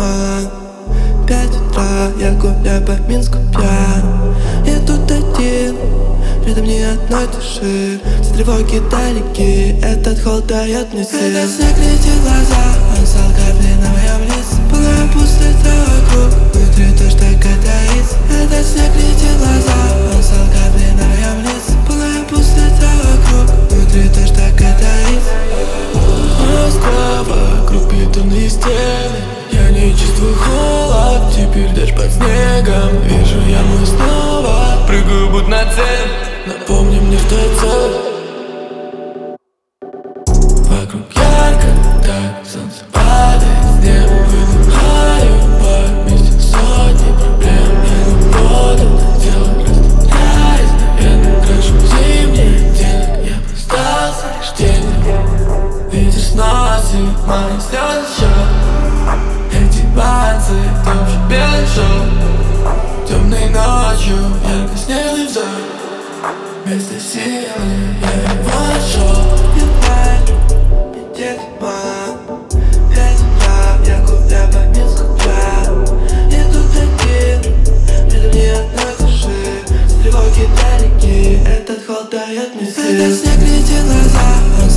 туман. 5 утра, я гуляю по Минску пьян. Я тут один, рядом ни одной души. Все тревоги далеки, этот холод дает мне сил. Когда снег летит в глаза, он стал каплей на моем лице. Пугая пустота вокруг, внутри то, что таится. Когда снег летит в глаза, он стал каплей на моем лице. Пугая пустота вокруг, внутри то, что таится. Москва, вокруг бетонные стены. Я не чувствую холод, теперь дождь под снегом. Вижу яму снова, прыгаю будто на цель. Напомни мне, что я цель. Вокруг ярко, так солнце падает с неба. Выдыхаю по вместе сотни проблем. Я не буду делать, растворяясь, наверное, крашу зимний оттенок. Я остался лишь тенью. Ветер сносит мои слезы счет. Эти банцы топчут белый шел. Темной ночью ярко-снежный взор. Вместо силы я его нашел. Где туман? 5 утра, я гуляю по Минску пьян. Я тут один, рядом ни одной души. С тревоги далеки, этот холод дает мне сил. Когда снег летит в глаза, он